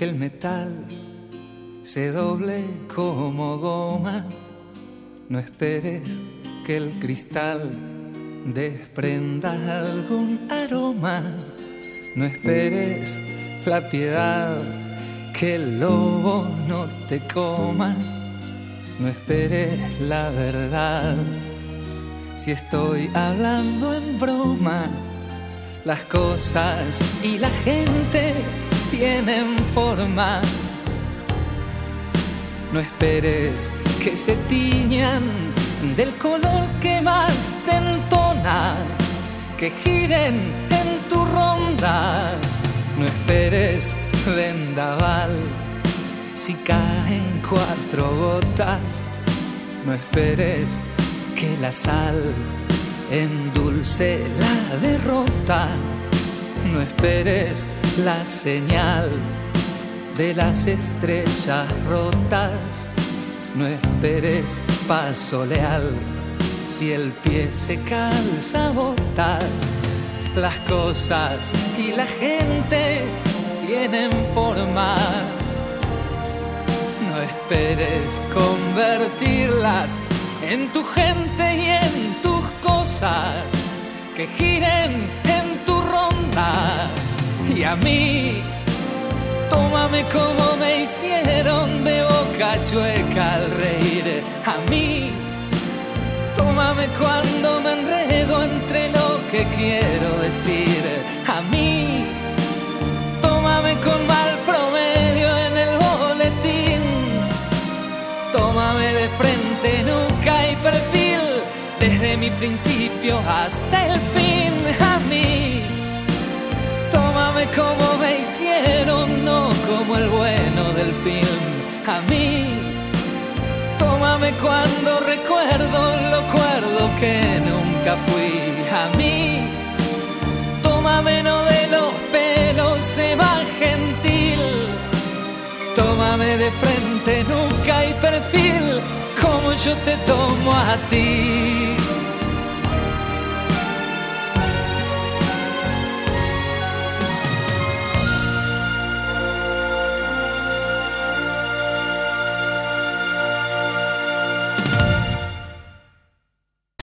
que el metal se doble como goma. No esperes que el cristal desprenda algún aroma. No esperes la piedad, que el lobo no te coma. No esperes la verdad, si estoy hablando en broma. Las cosas y la gente tienen forma. No esperes que se tiñan del color que más te entona, que giren en tu ronda. No esperes vendaval, si caen 4 gotas. No esperes que la sal endulce la derrota. No esperes la señal de las estrellas rotas. No esperes paso leal, si el pie se calza botas. Las cosas y la gente tienen forma. No esperes convertirlas en tu gente y en tus cosas, que giren en tu ronda. Y a mí, tómame como me hicieron, de boca chueca al reír. A mí, tómame cuando me enredo entre lo que quiero decir. A mí, tómame con mal promedio en el boletín. Tómame de frente, nuca y perfil, desde mi principio hasta el fin. A mí, tómame como me hicieron, no como el bueno del film. A mí, tómame cuando recuerdo lo cuerdo que nunca fui. A mí, tómame no de los pelos, se va gentil. Tómame de frente, nuca y perfil, como yo te tomo a ti.